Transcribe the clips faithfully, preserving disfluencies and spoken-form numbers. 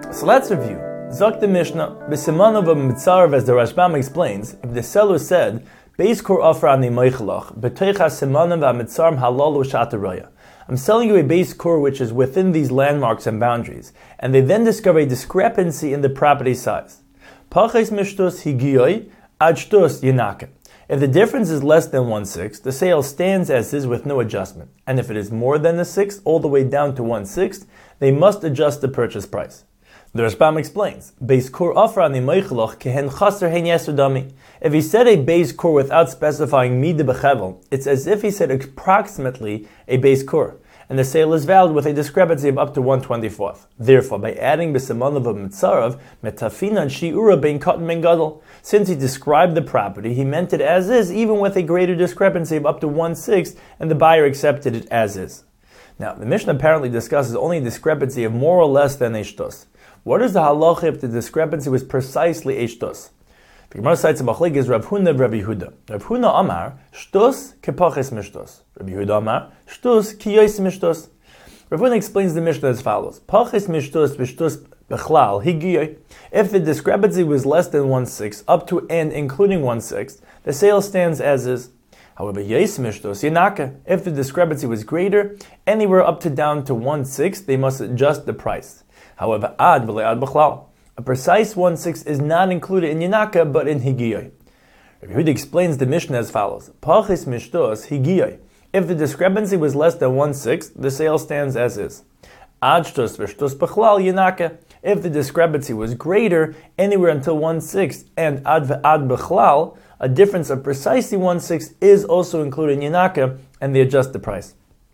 So let's review. Zok the Mishnah, b'simanav mitzarav, as the Rashbam explains, if the seller said, Beis kor offer ani meichelach, b'teicha simanav ha'mitzarim halalu shataraya. I'm selling you a base core which is within these landmarks and boundaries, and they then discover a discrepancy in the property size. Pachis mishtos higiyoi ad shtos yinake. If the difference is less than one-sixth, the sale stands as is with no adjustment. And if it is more than a sixth, all the way down to one-sixth, they must adjust the purchase price. The Rashbam explains, Beis kor offer ani meichelach kehen chaser hein yesudami. If he said a base core without specifying mida bechevel, it's as if he said approximately a base core, and the sale is valid with a discrepancy of up to one twenty-fourth. Therefore, by adding b'simanav of mitzarav, metafinan shi'ura bein katan ben gadol, since he described the property, he meant it as is, even with a greater discrepancy of up to one-sixth, and the buyer accepted it as is. Now, the Mishnah apparently discusses only a discrepancy of more or less than a shtos. What is the halacha if the discrepancy was precisely a shtos? The Gemara cites a machlekes is Rav Huna and Rav Yehuda. Rav Huna Amar, shtos kepaches mishtos. Rav Yehuda Amar, shtos kiyois mishtos. Rav Huna explains the Mishnah as follows: Paches mishtos v'shtos bechlal higiyoi. If the discrepancy was less than one-sixth, up to and including one-sixth, the sale stands as is. However, yois mishtos yinake. If the discrepancy was greater, anywhere up to down to one-sixth, they must adjust the price. However, ad v'le ad bechlal. A precise one-sixth is not included in Yinaka, but in Higiyoi. Rabbi Yehuda explains the Mishnah as follows: Pachis mishtos Higiyoi. If the discrepancy was less than one-sixth, the sale stands as is. Ad shtos v'shtos bechlal Yinaka. If the discrepancy was greater, anywhere until one-sixth, and ad v'ad bechlal, a difference of precisely one-sixth is also included in Yinaka, and they adjust the price.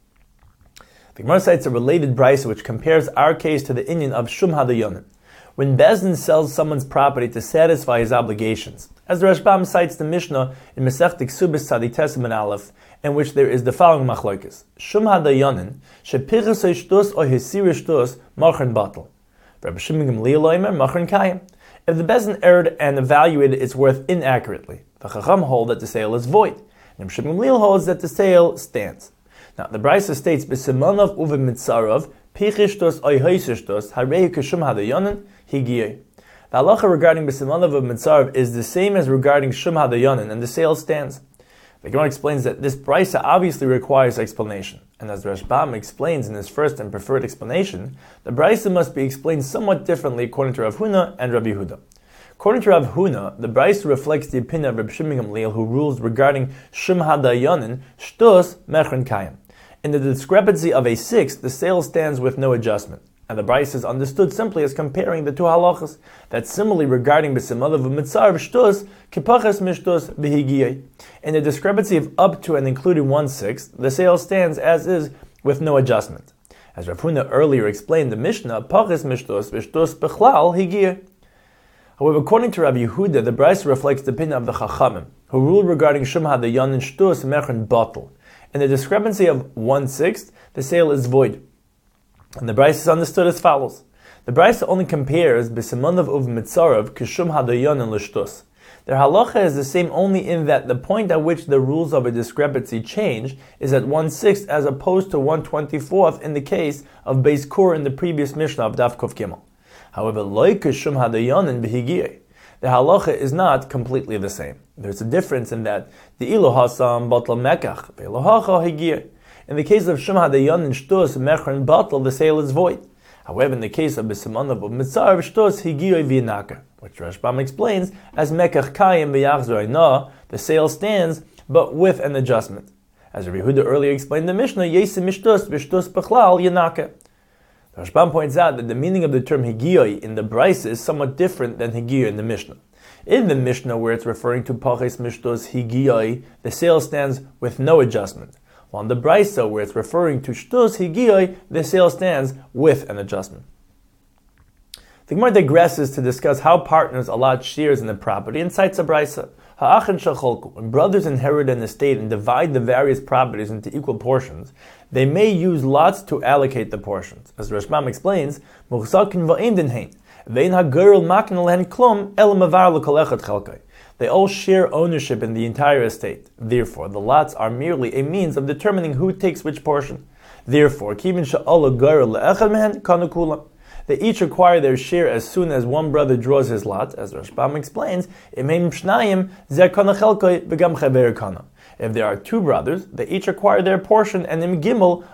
The Gemara cites a related brisa which compares our case to the inyan of Shum Hadayonim. When Bezdin sells someone's property to satisfy his obligations, as the Rashbam cites the Mishnah in Masechta Ksubis Tzadites and Aleph, in which there is the following machlokes: Shum hadayonin shepichas shtos or hisir shtos machern batel. Rabbi Shimon Gamliel Omer machern kayim. If the Bezdin erred and evaluated its worth inaccurately, the Chacham hold that the sale is void, and Rabbi Shimon Gamliel holds that the sale stands. Now the Brisa states b'simanav uve mitzarav pichishtos oy hoisishtos harehu kishum hadayonin higiyei. The halacha regarding b'simanav of mitzarav is the same as regarding shum hadayonin, and the sale stands. The Gemara explains that this Brisa obviously requires explanation, and as the Rashbam explains in his first and preferred explanation, the Brisa must be explained somewhat differently according to Rav Huna and Rav Yehuda. According to Rav Huna, the Brisa reflects the opinion of Reb Shimon Gamliel, who rules regarding shum hadayonin shtos mechron kayim. In the discrepancy of a sixth, the sale stands with no adjustment. And the Brisa is understood simply as comparing the two halachas. That similarly regarding b'simanav of mitzarav shtos kepachas mishtos b'higiyei. In the discrepancy of up to and including one-sixth, the sale stands as is with no adjustment. As Rav Huna earlier explained the Mishnah, pachas mishtos v'shtos bechlal higiyei. However, according to Rabbi Yehuda, the Brisa reflects the opinion of the Chachamim, who ruled regarding shum hadayonin shtos mechron batel. In the discrepancy of one-sixth, the sale is void. And the Brisa is understood as follows: The Brisa only compares b'simanav uv mitzarav kishum hadayonin l'shtos. Their halacha is the same only in that the point at which the rules of a discrepancy change is at one-sixth as opposed to one twenty-fourth in the case of Beis Kor in the previous Mishnah of Daf Kuf Gimel. However, loy kishum hadayonin b'higiyei. The halacha is not completely the same. There's a difference in that the ilo hasam batal mekach ve'elohacha higiyeh. In the case of shum hadayonin shtos mechron batal, the sale is void. However, in the case of b'simanav of mitzarav shtos higiyeh v'yinaka, which Rashbam explains as mekach kayim v'yachzor na, the sale stands but with an adjustment. As Rabbi Yehuda earlier explained the Mishnah, yesim mishtos v'shtos bechlal yinaka. The Rashbam points out that the meaning of the term higiyoi in the Brisa is somewhat different than higiyoi in the Mishnah. In the Mishnah, where it's referring to paches mishtos higiyoi, the sale stands with no adjustment. While in the Brisa, where it's referring to shtos higiyoi, the sale stands with an adjustment. The Gemara digresses to discuss how partners allot shares in the property and cites a Brisa. Ha'achin shacholku. When brothers inherit an estate and divide the various properties into equal portions, they may use lots to allocate the portions. As Rashbam explains, Muchsakin va'im din hein. Vein ha'girl makin lehen klum el mavar l'kol echad chelkai. They all share ownership in the entire estate. Therefore, the lots are merely a means of determining who takes which portion. Therefore, kivin sha'ol ha'girl le'echad mehen kanu kulam. they each acquire their share as soon as one brother draws his lot, as Rashbam explains, if there are two brothers, they each acquire their portion, and im gimel,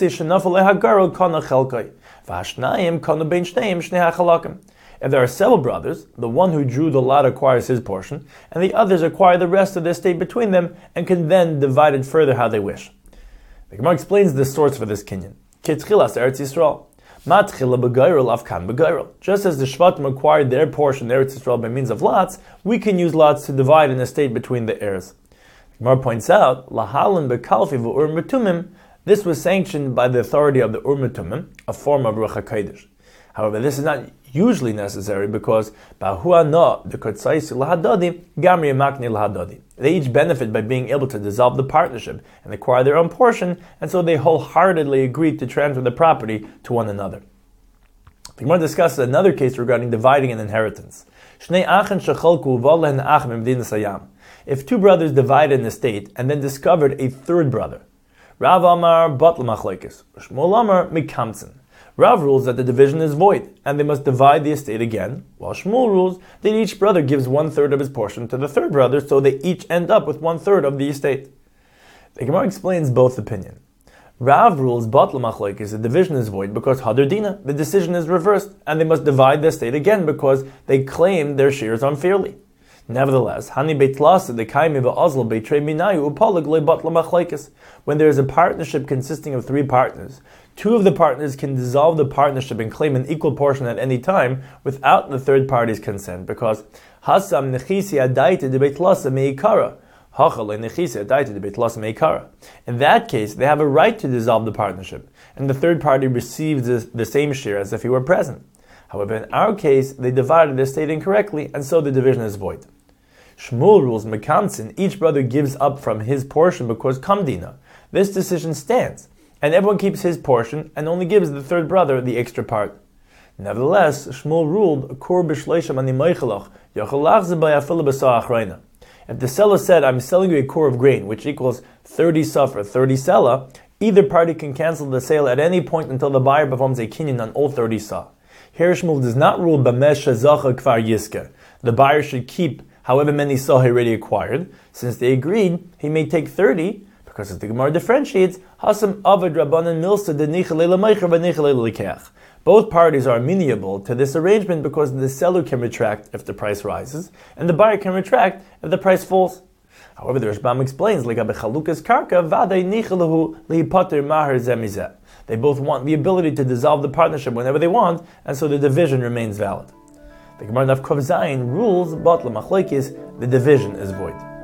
if there are several brothers, the one who drew the lot acquires his portion, and the others acquire the rest of the estate between them, and can then divide it further how they wish. The Gemara explains the source for this kinyan. Kitchilas Eretz Yisrael. Just as the Shvatim acquired their portion, Eretz Yisrael, by means of lots, we can use lots to divide an estate between the heirs. The Gemara points out, Lahalan bekalfi v'ur metumim, this was sanctioned by the authority of the Ur Metumim, a form of Ruach HaKodesh. However, this is not usually necessary because they each benefit by being able to dissolve the partnership and acquire their own portion, and so they wholeheartedly agreed to transfer the property to one another. The Gemara discusses another case regarding dividing an inheritance. If two brothers divided an estate and then discovered a third brother, Rav Amar batl machlokes, Shmuel Amar mikamtzen. Rav rules that the division is void, and they must divide the estate again, while Shmuel rules that each brother gives one-third of his portion to the third brother, so they each end up with one-third of the estate. The Gemara explains both opinions. Rav rules batl machlokes, the division is void because hadar dina, the decision is reversed, and they must divide the estate again because they claim their shares unfairly. Nevertheless, hani beitlasa the kaimi va'azl beitrei minayu upalag le batl machlokes. When there is a partnership consisting of three partners, two of the partners can dissolve the partnership and claim an equal portion at any time without the third party's consent, because hasam nechisi adaita de beitlasa meikara. In that case, they have a right to dissolve the partnership, and the third party receives the, the same share as if he were present. However, in our case, they divided the estate incorrectly, and so the division is void. Shmuel rules mekamtzin, each brother gives up from his portion because kamdina. This decision stands, and everyone keeps his portion and only gives the third brother the extra part. Nevertheless, Shmuel ruled, Kur b'shleisham ani meichelach, yachalach zebay afilu b'sa achrayna. If the seller said, I'm selling you a core of grain, which equals thirty suf or thirty sela, either party can cancel the sale at any point until the buyer performs a kinyan on all thirty sa. Here Shmuel does not rule b'mesh shezacha kvar yiske. The buyer should keep however many sa he already acquired. Since they agreed, he may take thirty, because as the Gemara differentiates, hasam avad rabbanan milsa denichale l'meicher v'nichale l'keach. Both parties are amenable to this arrangement because the seller can retract if the price rises, and the buyer can retract if the price falls. However, the Rashbam explains, they both want the ability to dissolve the partnership whenever they want, and so the division remains valid. The Gemara Daf Kov Zayin rules, but the division is void.